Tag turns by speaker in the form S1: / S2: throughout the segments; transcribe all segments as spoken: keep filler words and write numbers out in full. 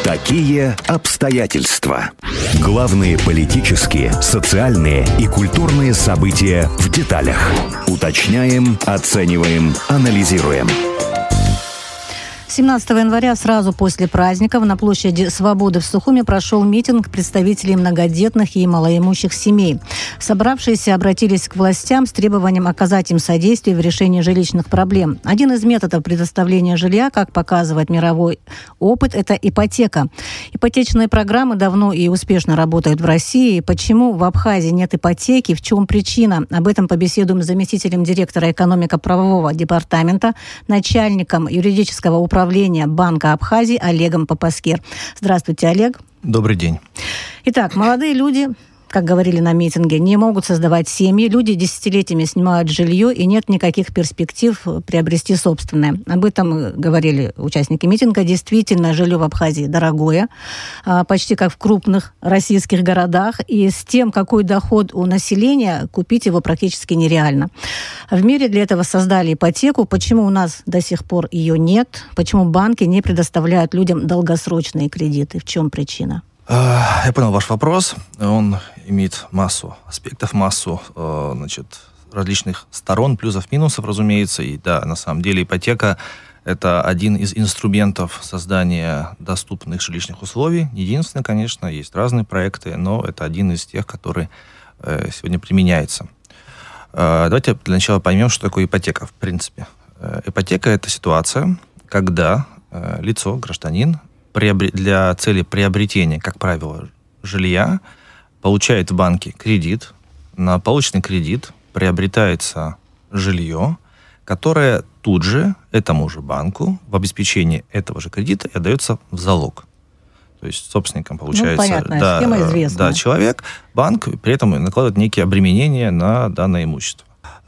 S1: Какие обстоятельства? Главные политические, социальные и культурные события в деталях. Уточняем, оцениваем, анализируем.
S2: семнадцатого января, сразу после праздников, на площади Свободы в Сухуми прошел митинг представителей многодетных и малоимущих семей. Собравшиеся обратились к властям с требованием оказать им содействие в решении жилищных проблем. Один из методов предоставления жилья, как показывает мировой опыт, это ипотека. Ипотечные программы давно и успешно работают в России. Почему в Абхазии нет ипотеки? В чем причина? Об этом побеседуем с заместителем директора экономико-правового департамента, начальником юридического управления управления Банка Абхазии Олегом Папаскер. Здравствуйте, Олег.
S3: Добрый день.
S2: Итак, молодые люди, как говорили на митинге, не могут создавать семьи. Люди десятилетиями снимают жилье, и нет никаких перспектив приобрести собственное. Об этом говорили участники митинга. Действительно, жилье в Абхазии дорогое, почти как в крупных российских городах. И с тем, какой доход у населения, купить его практически нереально. В мире для этого создали ипотеку. Почему у нас до сих пор ее нет? Почему банки не предоставляют людям долгосрочные кредиты? В чем причина?
S3: Я понял ваш вопрос. Он имеет массу аспектов, массу значит, различных сторон, плюсов, минусов, разумеется. И да, на самом деле ипотека – это один из инструментов создания доступных жилищных условий. Не единственный, конечно, есть разные проекты, но это один из тех, который сегодня применяется. Давайте для начала поймем, что такое ипотека в принципе. Ипотека – это ситуация, когда лицо, гражданин, для цели приобретения, как правило, жилья, получает в банке кредит. На полученный кредит приобретается жилье, которое тут же этому же банку в обеспечении этого же кредита и отдается в залог. То есть собственником получается,
S2: ну, понятная
S3: да,
S2: схема известная.
S3: Да, человек, банк при этом накладывает некие обременения на данное имущество.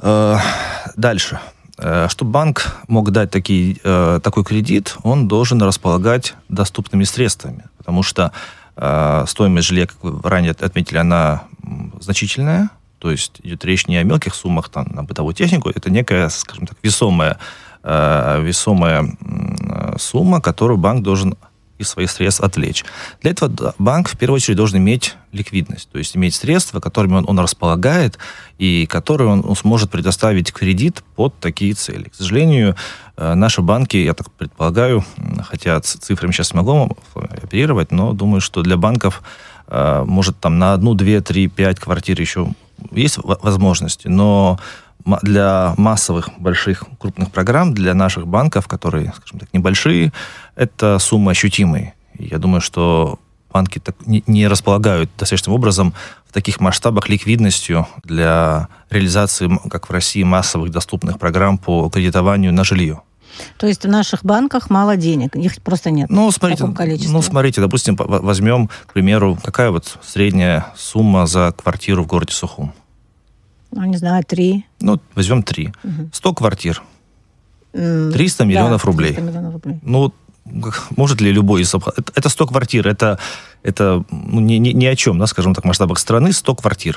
S3: Дальше. Чтобы банк мог дать такие, э, такой кредит, он должен располагать доступными средствами, потому что э, стоимость жилья, как вы ранее отметили, она значительная, то есть идет речь не о мелких суммах там, на бытовую технику, это некая, скажем так, весомая, э, весомая э, сумма, которую банк должен из своих средств отвлечь. Для этого банк в первую очередь должен иметь ликвидность, то есть иметь средства, которыми он, он располагает и которые он, он сможет предоставить кредит под такие цели. К сожалению, наши банки, я так предполагаю, хотя цифрами сейчас не могу оперировать, но думаю, что для банков может там на одну, две, три, пять квартир еще есть возможности, но для массовых, больших, крупных программ, для наших банков, которые, скажем так, небольшие, это суммы ощутимые. И я думаю, что банки так не, не располагают достаточным образом в таких масштабах ликвидностью для реализации, как в России, массовых доступных программ по кредитованию на жилье.
S2: То есть в наших банках мало денег, их просто нет
S3: ну, смотрите,
S2: в таком количестве?
S3: Ну, смотрите, допустим, возьмем, к примеру, какая вот средняя сумма за квартиру в городе Сухум?
S2: Ну, не знаю, три.
S3: Ну, возьмем три.
S2: Угу.
S3: сто квартир.
S2: Mm,
S3: триста миллионов
S2: да,
S3: рублей.
S2: триста миллионов рублей.
S3: Ну, может ли любой из... Это, это сто квартир, это, это ну, ни, ни, ни о чем, да, скажем так, в масштабах страны сто квартир.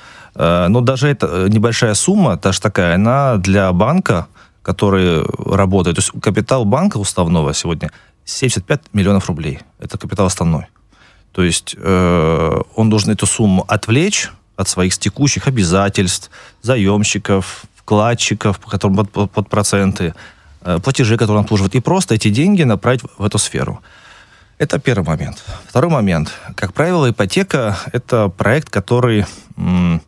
S3: Но даже эта небольшая сумма, даже такая, она для банка, который работает... То есть капитал банка уставного сегодня семьдесят пять миллионов рублей. Это капитал основной. То есть э, он должен эту сумму отвлечь от своих текущих обязательств, заемщиков, вкладчиков, которым под, под, под проценты, э, платежи, которые он обслуживает, и просто эти деньги направить в эту сферу. Это первый момент. Второй момент. Как правило, ипотека – это проект, который, м,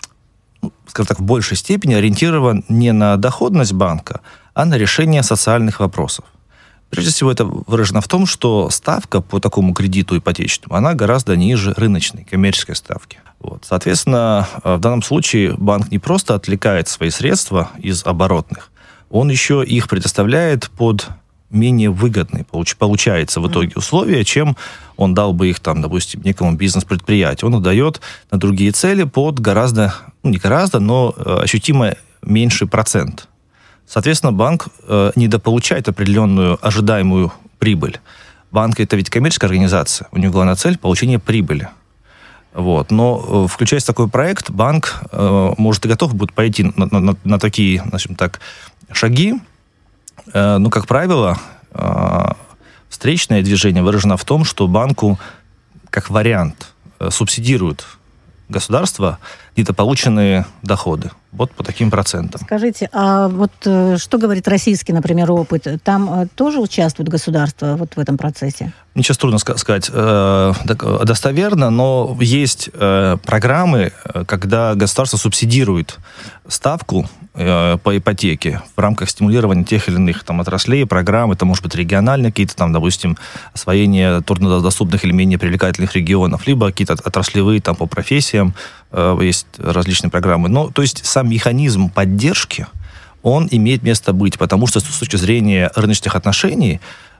S3: скажем так, в большей степени ориентирован не на доходность банка, а на решение социальных вопросов. Прежде всего, это выражено в том, что ставка по такому кредиту ипотечному, она гораздо ниже рыночной, коммерческой ставки. Вот. Соответственно, в данном случае банк не просто отвлекает свои средства из оборотных, он еще их предоставляет под менее выгодные, получается в итоге условия, чем он дал бы их, там, допустим, некому бизнес-предприятию. Он их дает на другие цели под гораздо, ну не гораздо, но ощутимо меньший процент. Соответственно, банк э, недополучает определенную ожидаемую прибыль. Банк – это ведь коммерческая организация, у него главная цель – получение прибыли. Вот. Но, э, включаясь в такой проект, банк э, может и готов будет пойти на, на, на такие, значит, так, шаги. Э, но, как правило, э, в Встречное движение выражено в том, что банку, как вариант, субсидируют государство недополученные доходы. Вот по таким процентам.
S2: Скажите, а вот что говорит российский, например, опыт? Там тоже участвует государство вот в этом процессе?
S3: Мне сейчас трудно сказать э, достоверно, но есть э, программы, когда государство субсидирует ставку э, по ипотеке в рамках стимулирования тех или иных там, отраслей, программ. Это может быть региональные какие-то, там, допустим, освоение труднодоступных или менее привлекательных регионов, либо какие-то отраслевые там, по профессиям. Э, есть различные программы. Но, то есть сам механизм поддержки, он имеет место быть, потому что с точки зрения рыночных отношений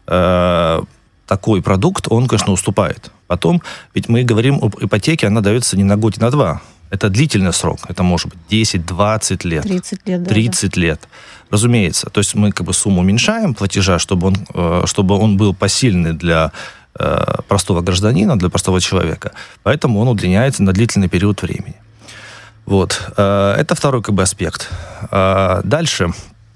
S3: э, такой продукт, он, конечно, уступает. Потом, ведь мы говорим об ипотеке, она дается не на год, не на два. Это длительный срок. Это может быть десять-двадцать лет.
S2: тридцать лет, да.
S3: тридцать лет. Разумеется. То есть мы как бы сумму уменьшаем платежа, чтобы он, э, чтобы он был посильный для э, простого гражданина, для простого человека. Поэтому он удлиняется на длительный период времени. Вот. Э, это второй как бы аспект. Э, дальше.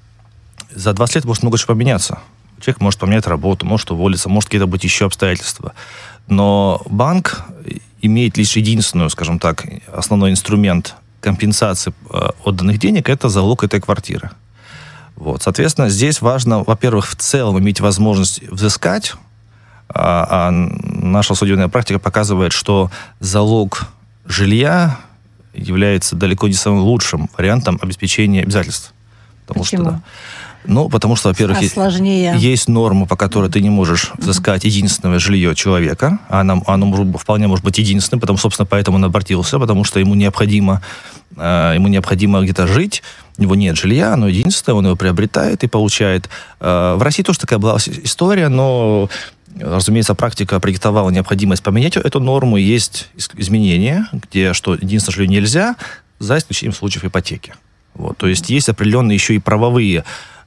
S3: За двадцать лет может много чего поменяться. Человек может поменять работу, может уволиться, может какие-то быть еще обстоятельства. Но банк имеет лишь единственную, скажем так, основной инструмент компенсации отданных денег – это залог этой квартиры. Вот. Соответственно, здесь важно, во-первых, в целом иметь возможность взыскать, а, а наша судебная практика показывает, что залог жилья является далеко не самым лучшим вариантом обеспечения обязательств. Потому
S2: Почему?
S3: Что, да, ну, потому что, во-первых,
S2: Сложнее.
S3: есть норма, по которой ты не можешь взыскать uh-huh. единственное жилье человека. Оно, оно вполне может быть единственным, потому, собственно, поэтому он обратился, потому что ему необходимо, э, ему необходимо где-то жить. У него нет жилья, оно единственное, он его приобретает и получает. Э, в России тоже такая была история, но, разумеется, практика продиктовала необходимость поменять эту норму. Есть изменения, где что единственное жилье нельзя, за исключением случаев ипотеки. Вот, то есть есть определенные еще и правовые.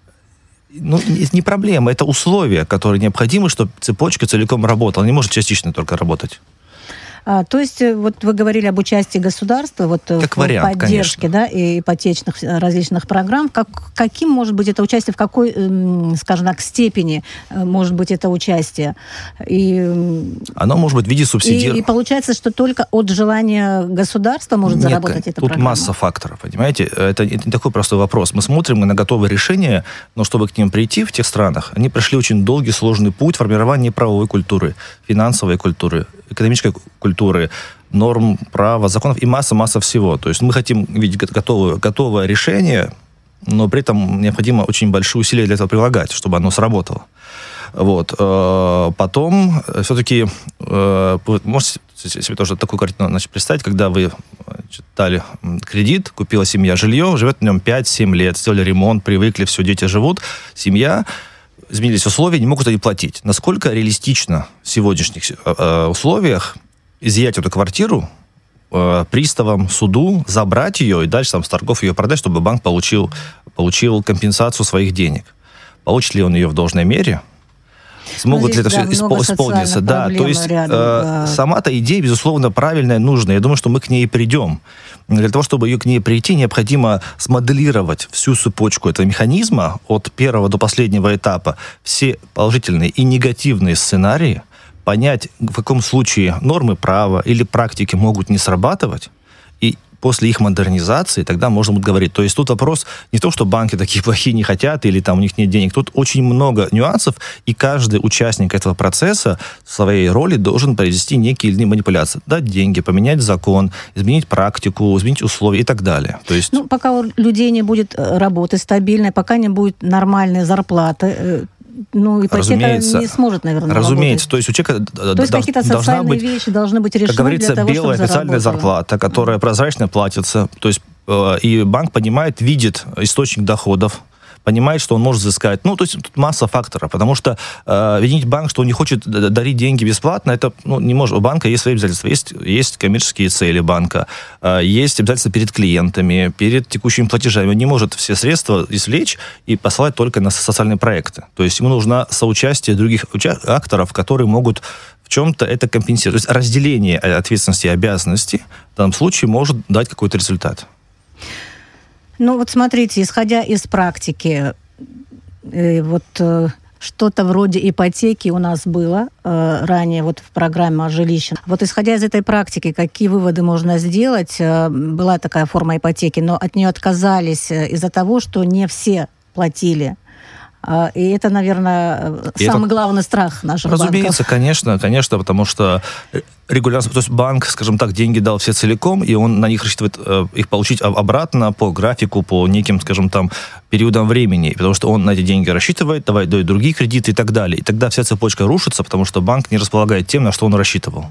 S3: Ну, не проблема, это условия, которые необходимы, чтобы цепочка целиком работала. Не может частично только работать.
S2: А, то есть, вот вы говорили об участии государства вот,
S3: как
S2: в
S3: вариант,
S2: поддержке, да, и ипотечных различных программ. Как, каким может быть это участие, в какой, скажем так, степени может быть это участие? И,
S3: Оно может быть в виде субсидирования.
S2: И, и получается, что только от желания государства может
S3: Нет,
S2: заработать эта
S3: тут
S2: программа?
S3: Масса факторов, понимаете? Это не такой простой вопрос. Мы смотрим на готовые решения, но чтобы к ним прийти в тех странах, они прошли очень долгий, сложный путь формирования правовой культуры, финансовой культуры, экономической культуры, норм, права, законов и масса-масса всего. То есть мы хотим видеть готовое, готовое решение, но при этом необходимо очень большие усилия для этого прилагать, чтобы оно сработало. Вот. Потом все-таки можете себе тоже такую картину значит, представить, когда вы значит, дали кредит, купила семья жилье, живет в нем пять-семь лет, сделали ремонт, привыкли, все, дети живут, семья, изменились условия, не могут они платить. Насколько реалистично в сегодняшних э, условиях изъять эту квартиру э, приставам, суду, забрать ее и дальше там, с торгов ее продать, чтобы банк получил, получил компенсацию своих денег? Получит ли он ее в должной мере? Смогут ли это
S2: да,
S3: все испол- исполниться? Да, то есть
S2: рядом,
S3: э,
S2: да.
S3: сама-то идея, безусловно, правильная, нужная. Я думаю, что мы к ней придем. Для того, чтобы ее к ней прийти, необходимо смоделировать всю цепочку этого механизма от первого до последнего этапа, все положительные и негативные сценарии, понять, в каком случае нормы права или практики могут не срабатывать, и после их модернизации тогда можно будет говорить. То есть тут вопрос не то, что банки такие плохие не хотят или там у них нет денег. Тут очень много нюансов, и каждый участник этого процесса в своей роли должен произвести некие или иные манипуляции. Дать деньги, поменять закон, изменить практику, изменить условия и так далее. То есть...
S2: Ну, пока у людей не будет работы стабильной, пока не будет нормальной зарплаты, ну, ипотека
S3: разумеется,
S2: не сможет, наверное,
S3: разумеется.
S2: работать.
S3: То есть у человека
S2: То есть какие-то социальные быть, вещи должны быть решены,
S3: как говорится,
S2: для того,
S3: белая
S2: чтобы
S3: официальная
S2: заработало.
S3: зарплата, которая прозрачно платится. То есть э, и банк понимает, видит источник доходов, понимает, что он может взыскать. Ну, то есть тут масса факторов, потому что э, винить банк, что он не хочет дарить деньги бесплатно, это ну, не может. У банка есть свои обязательства, есть, есть коммерческие цели банка, э, есть обязательства перед клиентами, перед текущими платежами. Он не может все средства извлечь и послать только на социальные проекты. То есть ему нужно соучастие других уча- акторов, которые могут в чем-то это компенсировать. То есть разделение ответственности и обязанностей в данном случае может дать какой-то результат.
S2: Ну вот смотрите, исходя из практики, э, вот э, что-то вроде ипотеки у нас было э, ранее вот в программе о жилище. Вот исходя из этой практики, какие выводы можно сделать? Э, была такая форма ипотеки, но от нее отказались из-за того, что не все платили. И это, наверное, и самый это, главный страх наших
S3: разумеется, банков. Разумеется, конечно, конечно, потому что регулярно, то есть банк, скажем так, деньги дал все целиком, и он на них рассчитывает э, их получить обратно по графику, по неким, скажем, там, периодам времени, потому что он на эти деньги рассчитывает, давай дает другие кредиты и так далее. И тогда вся цепочка рушится, потому что банк не располагает тем, на что он рассчитывал.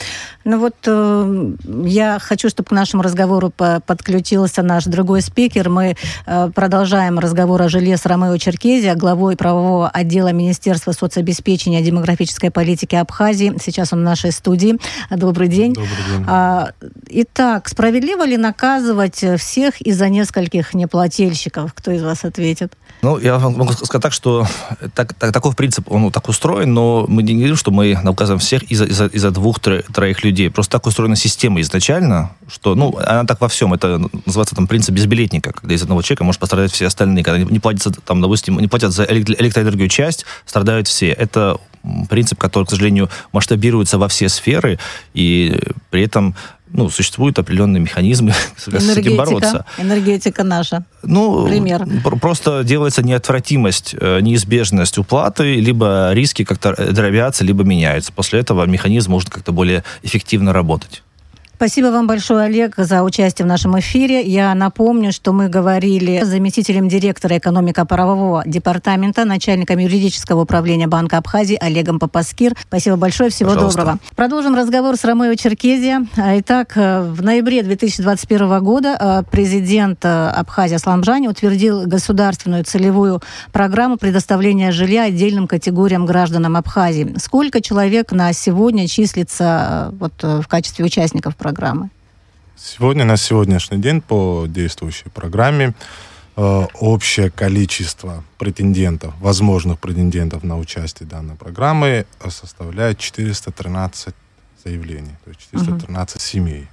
S2: Ну вот э, я хочу, чтобы к нашему разговору по- подключился наш другой спикер. Мы э, продолжаем разговор о жилье с Ромео Черкезия, главой правового отдела Министерства соцобеспечения и демографической политики Абхазии. Сейчас он в нашей студии. Добрый день.
S4: Добрый день.
S2: А, итак, справедливо ли наказывать всех из-за нескольких неплательщиков? Кто из вас ответит?
S3: Ну, я могу сказать так, что так, так, такой принцип, он так устроен, но мы не говорим, что мы наказываем всех из-за, из-за, из-за двух-троих людей. Просто так устроена система изначально, что, ну, она так во всем. Это называется там принцип безбилетника, когда из одного человека может пострадать все остальные. Когда не платятся, там, допустим, не платят за электроэнергию часть, страдают все. Это принцип, который, к сожалению, масштабируется во все сферы, и при этом ну, существуют определенные механизмы с этим бороться.
S2: Энергетика наша.
S3: Ну,
S2: пример.
S3: Просто делается неотвратимость, неизбежность уплаты, либо риски как-то дробятся, либо меняются. После этого механизм может как-то более эффективно работать.
S2: Спасибо вам большое, Олег, за участие в нашем эфире. Я напомню, что мы говорили с заместителем директора экономико-правового департамента, начальником юридического управления Банка Абхазии Олегом Папаскир. Спасибо большое, всего Пожалуйста. Доброго. Продолжим разговор с Ромео Черкезия. Итак, в ноябре две тысячи двадцать первого года президент Абхазии Аслан Бжани утвердил государственную целевую программу предоставления жилья отдельным категориям гражданам Абхазии. Сколько человек на сегодня числится вот, в качестве участников программы? программы?
S4: Сегодня, на сегодняшний день, по действующей программе, э, общее количество претендентов, возможных претендентов на участие данной программы составляет четыреста тринадцать заявлений, то есть четыреста тринадцать угу. семей.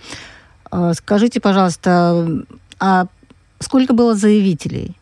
S2: Скажите, пожалуйста, а сколько было заявителей?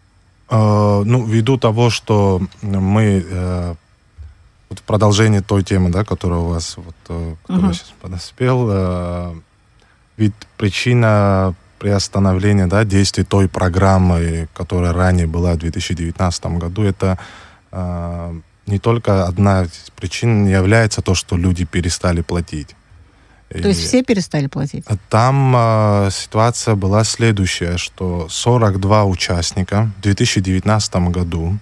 S4: Э, ну, ввиду того, что мы... Э, Вот в продолжении той темы, да, которая у вас, вот, которая uh-huh. сейчас подоспел, э, ведь причина приостановления, да, действий той программы, которая ранее была в две тысячи девятнадцатом году, это э, не только одна из причин не является то, что люди перестали платить.
S2: То есть все перестали платить?
S4: Там э, ситуация была следующая, что сорок два участника в две тысячи девятнадцатом году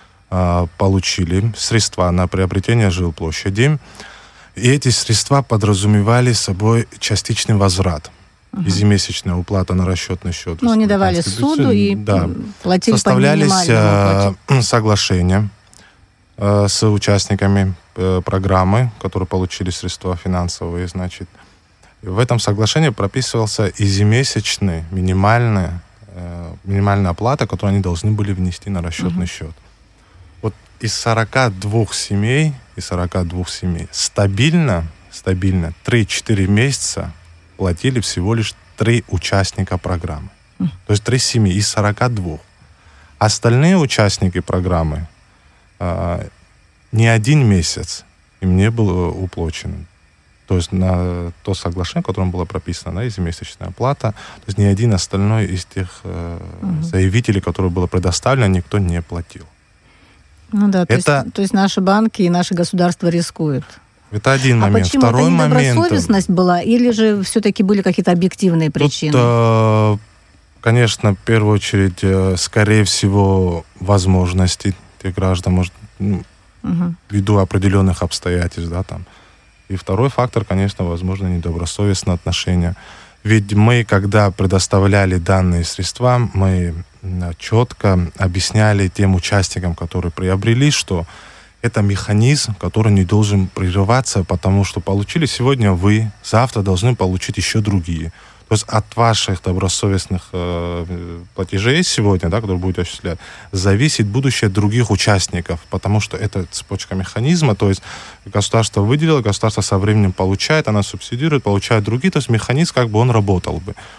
S4: получили средства на приобретение жилплощади, и эти средства подразумевали собой частичный возврат. Uh-huh. Ежемесячная уплата на расчетный счет.
S2: Ну, они давали суду и да. платили
S4: Составлялись
S2: по минимальному
S4: э, соглашения э, с участниками э, программы, которые получили средства финансовые, значит. И в этом соглашении прописывался ежемесячный минимальная, э, минимальная оплата, которую они должны были внести на расчетный uh-huh. счет. Из сорока двух семей, из сорока двух семей стабильно, стабильно три-четыре месяца платили всего лишь три участника программы. Mm. То есть три семьи из сорока двух. Остальные участники программы э, ни один месяц им не был уплачен. То есть на то соглашение, в котором была прописана, да, ежемесячная оплата, то есть ни один остальной из тех э, mm-hmm. заявителей, которые было предоставлено, никто не платил.
S2: Ну да, то,
S4: это...
S2: есть, то есть наши банки и наше государство рискуют.
S4: Это один момент.
S2: А почему?
S4: Второй
S2: это
S4: момент...
S2: недобросовестность была, или же все-таки были какие-то объективные причины?
S4: Тут, конечно, в первую очередь, скорее всего, возможности тех граждан, может, ну, угу. ввиду определенных обстоятельств, да, там. И второй фактор, конечно, возможно, недобросовестное отношение. Ведь мы, когда предоставляли данные средства, мы четко объясняли тем участникам, которые приобрели, что это механизм, который не должен прерываться, потому что получили сегодня вы, завтра должны получить еще другие. То есть от ваших добросовестных э, платежей сегодня, да, которые будете осуществлять, зависит будущее других участников, потому что это цепочка механизма, то есть государство выделило, государство со временем получает, она субсидирует, получают другие, то есть механизм как бы он работал бы.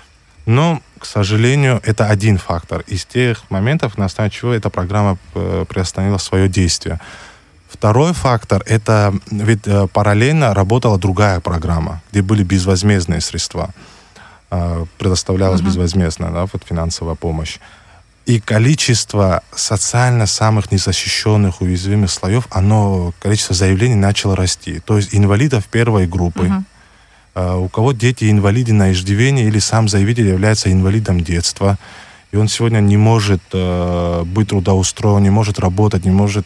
S4: Но, к сожалению, это один фактор из тех моментов, на основе чего эта программа приостановила свое действие. Второй фактор, это ведь параллельно работала другая программа, где были безвозмездные средства, предоставлялась uh-huh. безвозмездная, да, вот финансовая помощь. И количество социально самых незащищенных, уязвимых слоев, оно, количество заявлений начало расти. То есть инвалидов первой группы, uh-huh. uh, у кого дети инвалиды на иждивении или сам заявитель является инвалидом детства, и он сегодня не может uh, быть трудоустроен, не может работать, не может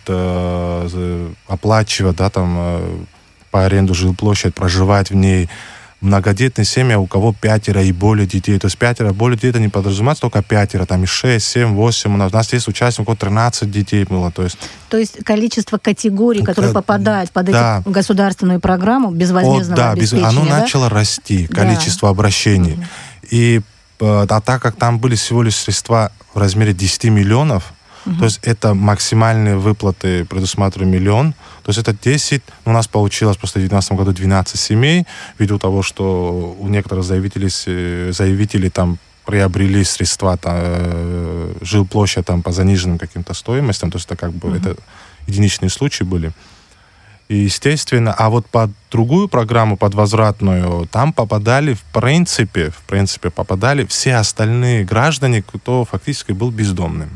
S4: uh, оплачивать, да, там, uh, по аренду жилплощадь, проживать в ней. Многодетные семьи, у кого пятеро и более детей. То есть пятеро и более детей, это не подразумевается только пятеро, там и шесть, семь, восемь. У нас, у нас есть участников, у кого тринадцать детей было. То есть,
S2: то есть количество категорий, которые как, попадают под да. эту государственную программу безвозмездного О, да, обеспечения, без, оно
S4: да? начало расти, количество да. обращений. Mm-hmm. И а так как там были всего лишь средства в размере десять миллионов, Uh-huh. то есть это максимальные выплаты предусматривали миллион. То есть это десять. У нас получилось просто в две тысячи девятнадцатом году двенадцать семей, ввиду того, что у некоторых заявителей, заявителей там приобрели средства, там, жилплощадь там, по заниженным каким-то стоимостям. То есть это как бы uh-huh. это единичные случаи были. И естественно, а вот под другую программу, под возвратную, там попадали в принципе, в принципе попадали все остальные граждане, кто фактически был бездомным.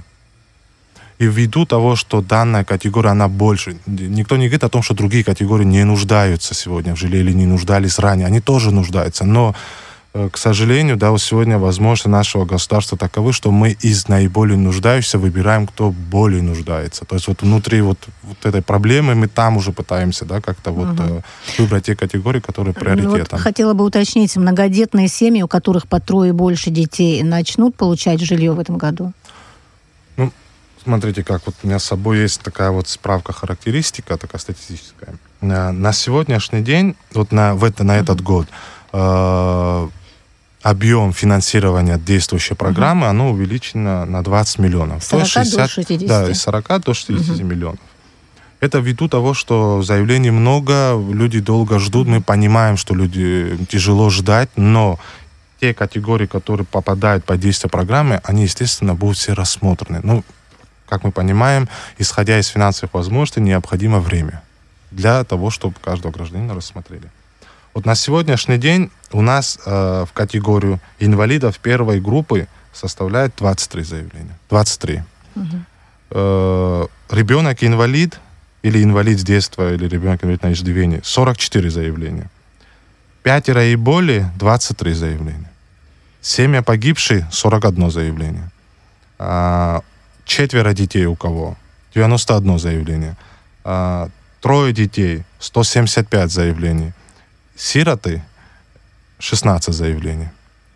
S4: И ввиду того, что данная категория, она больше. Никто не говорит о том, что другие категории не нуждаются сегодня в жилье или не нуждались ранее. Они тоже нуждаются. Но, к сожалению, да, сегодня возможности нашего государства таковы, что мы из наиболее нуждающихся выбираем, кто более нуждается. То есть вот внутри вот, вот этой проблемы мы там уже пытаемся, да, как-то вот угу. выбрать те категории, которые приоритетом.
S2: Вот хотела бы уточнить, многодетные семьи, у которых по трое и больше детей, начнут получать жилье в этом году?
S4: Ну, смотрите, как вот у меня с собой есть такая вот справка, характеристика, такая статистическая. На сегодняшний день, вот на, в это, на этот uh-huh. год, э, объем финансирования действующей программы, uh-huh. оно увеличено на двадцать миллионов.
S2: С сорока шестьдесят, до шестидесяти. Да,
S4: из сорока до шестидесяти uh-huh. миллионов. Это ввиду того, что заявлений много, люди долго ждут, мы понимаем, что люди тяжело ждать, но те категории, которые попадают под действие программы, они, естественно, будут все рассмотрены. Ну, как мы понимаем, исходя из финансовых возможностей, необходимо время для того, чтобы каждого гражданина рассмотрели. Вот на сегодняшний день у нас э, в категорию инвалидов первой группы составляет двадцать три заявления. двадцать три. Угу. Э, ребенок-инвалид или инвалид с детства, или ребенок-инвалид на иждивении, сорок четыре заявления. Пятеро и более, двадцать три заявления. Семья погибших, сорок одно заявление. Э, Четверо детей у кого? девяносто одно заявление. А, трое детей, сто семьдесят пять заявлений. Сироты, шестнадцать заявлений.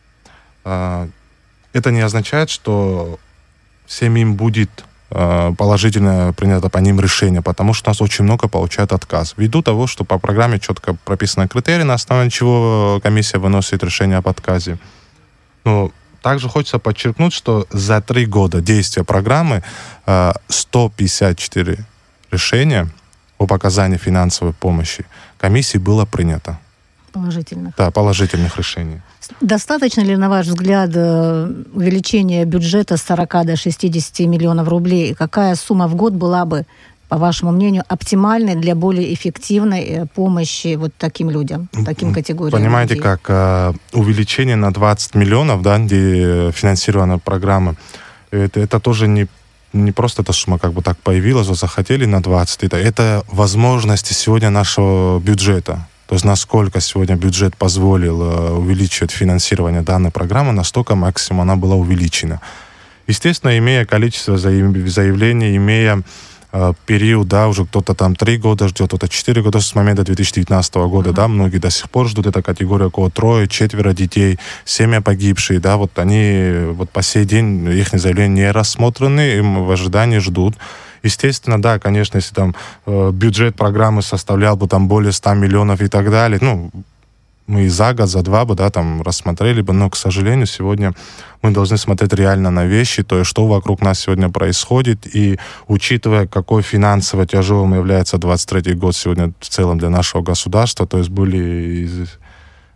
S4: А, это не означает, что всем им будет а, положительно принято по ним решение, потому что у нас очень много получают отказ. Ввиду того, что по программе четко прописаны критерии, на основании чего комиссия выносит решение об отказе. Но также хочется подчеркнуть, что за три года действия программы сто пятьдесят четыре решения об оказании финансовой помощи комиссии было принято.
S2: Положительных.
S4: Да, положительных решений.
S2: Достаточно ли, на ваш взгляд, увеличения бюджета с сорока до шестидесяти миллионов рублей? Какая сумма в год была бы, по вашему мнению, оптимальной для более эффективной помощи вот таким людям, таким категориям?
S4: Понимаете,
S2: людей?
S4: как э, увеличение на двадцать миллионов, да, где финансирована программа, это, это тоже не, не просто эта сумма как бы так появилась, вот захотели на двадцать. Это, это возможности сегодня нашего бюджета. То есть насколько сегодня бюджет позволил э, увеличивать финансирование данной программы, настолько максимум она была увеличена. Естественно, имея количество заявлений, имея период, да, уже кто-то там три года ждет, кто-то четыре года с момента две тысячи девятнадцатого года, uh-huh. да, многие до сих пор ждут, эта категория, у кого трое, четверо детей, семьи погибшие, да, вот они вот по сей день, их заявления не рассмотрены, им в ожидании ждут. Естественно, да, конечно, если там э, бюджет программы составлял бы там более ста миллионов и так далее, ну, мы и за год, за два бы, да, там рассмотрели бы, но, к сожалению, сегодня мы должны смотреть реально на вещи, то есть что вокруг нас сегодня происходит, и учитывая, какой финансово тяжелым является двадцать третий год сегодня в целом для нашего государства, то есть были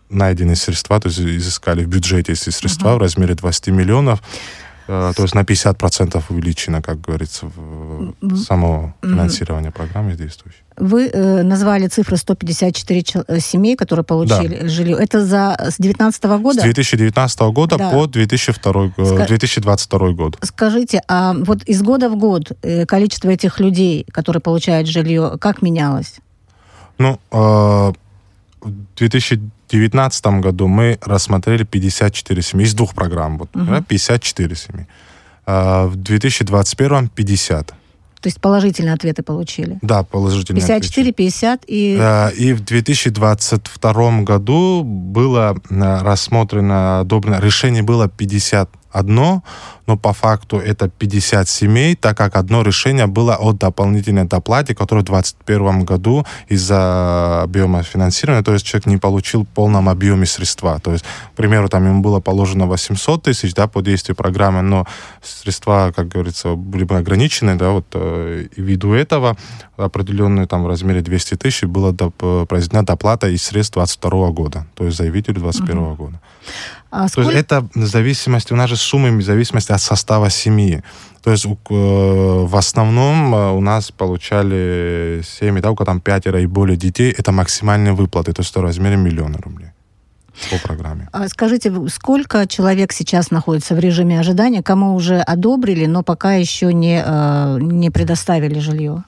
S4: найдены средства, то есть изыскали в бюджете эти средства uh-huh. в размере двадцать миллионов. То есть на пятьдесят процентов увеличено, как говорится, в само финансирование программы действующей.
S2: Вы э, назвали цифры сто пятьдесят четыре семей, которые получили да. жилье. Это за, с две тысячи девятнадцатого года?
S4: С две тысячи девятнадцатого года да. по две тысячи второй, Ска... две тысячи двадцать второй год.
S2: Скажите, а вот из года в год количество этих людей, которые получают жилье, как менялось?
S4: Ну, э, в две тысячи девятнадцатом году мы рассмотрели пятьдесят четыре семьи из двух программ. Вот, uh-huh. пятьдесят четыре семьи. А в две тысячи двадцать первом пятьдесят.
S2: То есть положительные ответы получили?
S4: Да, положительные
S2: пятьдесят четыре,
S4: ответы.
S2: пятьдесят и...
S4: А, и в две тысячи двадцать втором году было рассмотрено, одобрено, решение было пятьдесят одно, но по факту это пятьдесят семей, так как одно решение было о дополнительной доплате, которую в двадцать первом году из-за объема финансирования, то есть человек не получил в полном объеме средства. То есть, к примеру, там ему было положено восемьсот тысяч, да, по действию программы, но средства, как говорится, были бы ограничены, да, вот, и ввиду этого определенную там в размере двести тысяч была доп- произведена доплата из средств двадцать второго года, то есть заявителю двадцать первого uh-huh. года. А то есть это в зависимости, у нас же суммы в зависимости от состава семьи. То есть э, в основном у нас получали семьи, да, у кого там пятеро и более детей, это максимальные выплаты, то есть в размере миллиона рублей по программе.
S2: А скажите, сколько человек сейчас находится в режиме ожидания, кому уже одобрили, но пока еще не, э, не предоставили жилье?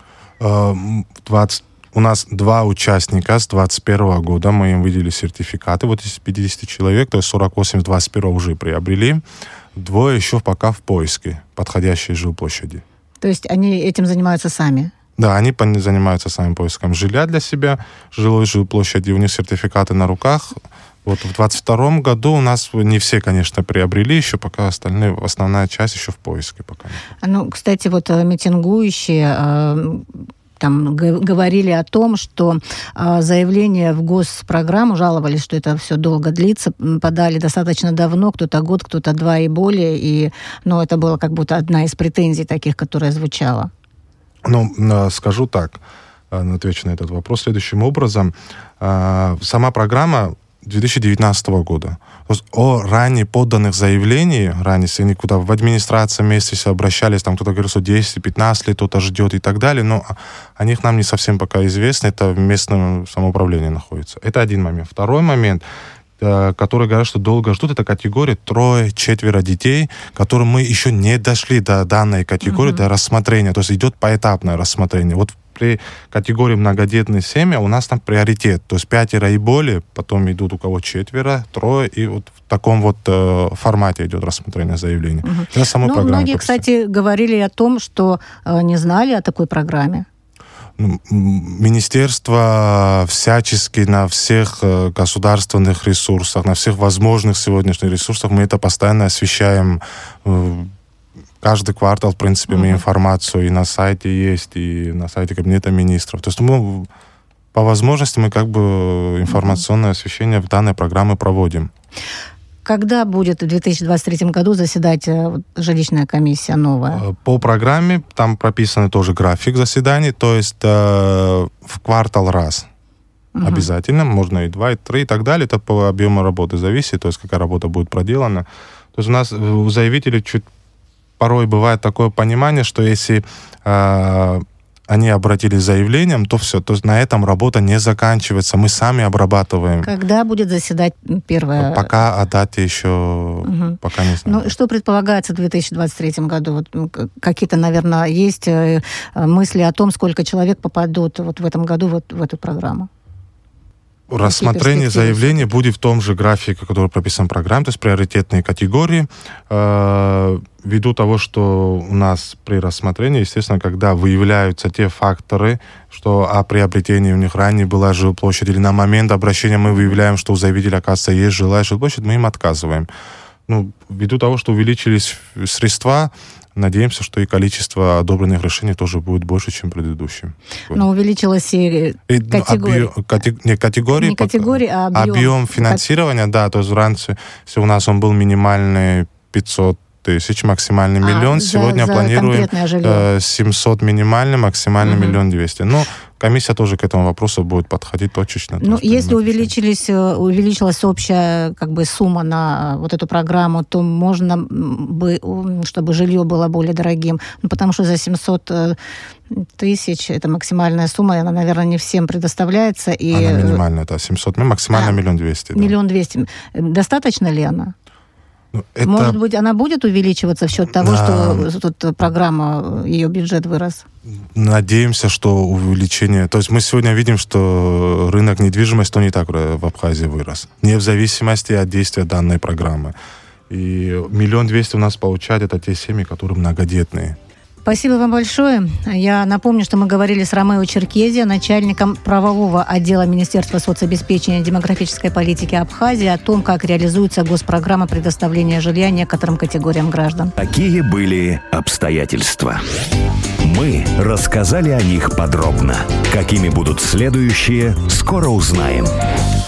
S4: Э, двадцать У нас два участника с двадцать первого года, мы им выделили сертификаты, вот из пятидесяти человек, то есть сорок восемь с двадцать первого уже приобрели, двое еще пока в поиске подходящей жилплощади.
S2: То есть они этим занимаются сами?
S4: Да, они занимаются самим поиском жилья для себя, жилой жилплощади, у них сертификаты на руках. Вот в двадцать втором году у нас не все, конечно, приобрели, еще пока остальные, основная часть еще в поиске пока.
S2: Ну, кстати, вот митингующие... Там говорили о том, что э, заявления в госпрограмму, жаловались, что это все долго длится, подали достаточно давно, кто-то год, кто-то два и более, и, ну, это была как будто одна из претензий таких, которая звучала.
S4: Ну, скажу так, отвечу на этот вопрос следующим образом. Сама программа две тысячи девятнадцатого года. То есть о ранее поданных заявлениях, ранее, если они куда в администрации вместе все обращались, там кто-то говорил, что десять-пятнадцать лет кто-то ждет и так далее, но о них нам не совсем пока известно, это в местном самоуправлении находится. Это один момент. Второй момент, которые говорят, что долго ждут, это категория трое-четверо детей, которым мы еще не дошли до данной категории, mm-hmm. до рассмотрения, то есть идет поэтапное рассмотрение. Вот при категории многодетные семьи у нас там приоритет, то есть пятеро и более, потом идут у кого четверо, трое, и вот в таком вот э, формате идет рассмотрение заявления. Угу. Это самой
S2: ну,
S4: программе.
S2: Многие, кстати, говорили о том, что э, не знали о такой программе.
S4: Министерство всячески на всех э, государственных ресурсах, на всех возможных сегодняшних ресурсах, мы это постоянно освещаем. Э, Каждый квартал, в принципе, mm-hmm. мы информацию и на сайте есть, и на сайте Кабинета министров. То есть мы по возможности мы как бы информационное mm-hmm. освещение в данной программе проводим.
S2: Когда будет в две тысячи двадцать третьем году заседать жилищная комиссия новая?
S4: По программе там прописан тоже график заседаний, то есть э, в квартал раз. Uh-huh. Обязательно, можно и два, и три, и так далее. Это по объему работы зависит, то есть какая работа будет проделана. То есть у нас у заявителей чуть порой бывает такое понимание, что если э, они обратились с заявлением, то все, то есть на этом работа не заканчивается, мы сами обрабатываем.
S2: Когда будет заседать первая?
S4: Пока о дате еще угу. пока не знаю.
S2: Ну, что предполагается в две тысячи двадцать третьем году? Вот, какие-то, наверное, есть мысли о том, сколько человек попадут вот в этом году вот в эту программу?
S4: Рассмотрение заявления будет в том же графике, который прописан в программе, то есть приоритетные категории. Э, ввиду того, что у нас при рассмотрении, естественно, когда выявляются те факторы, что о приобретении у них ранее была жилплощадь, или на момент обращения мы выявляем, что у заявителя, оказывается, есть жилая жилплощадь, мы им отказываем. Ну, ввиду того, что увеличились средства, надеемся, что и количество одобренных решений тоже будет больше, чем предыдущим.
S2: Но увеличилась и категория.
S4: Объем, катег, не категории,
S2: не категории, а объем.
S4: Объем финансирования, да, то есть раньше, если у нас он был минимальный пятьсот тысяч, максимальный а, миллион,
S2: за,
S4: сегодня
S2: за
S4: планируем семьсот минимальный, максимальный угу. миллион двести. Ну, комиссия тоже к этому вопросу будет подходить точечно.
S2: Ну, если увеличились, увеличилась общая как бы сумма на вот эту программу, то можно бы, чтобы жилье было более дорогим. Ну, потому что за семьсот тысяч это максимальная сумма, и она, наверное, не всем предоставляется. И...
S4: Она минимальная, это семьсот, максимально
S2: а,
S4: миллион двести.
S2: Миллион двести. Достаточно ли она?
S4: Ну, это...
S2: Может быть, она будет увеличиваться в счет того, да. что тут программа, ее бюджет вырос?
S4: Надеемся, что увеличение... То есть мы сегодня видим, что рынок недвижимости, то не так в Абхазии вырос. Не в зависимости от действия данной программы. И миллион двести у нас получают это те семьи, которые многодетные.
S2: Спасибо вам большое. Я напомню, что мы говорили с Ромео Черкезия, начальником правового отдела Министерства соцобеспечения и демографической политики Абхазии, о том, как реализуется госпрограмма предоставления жилья некоторым категориям граждан.
S1: Какие были обстоятельства? Мы рассказали о них подробно. Какими будут следующие, скоро узнаем.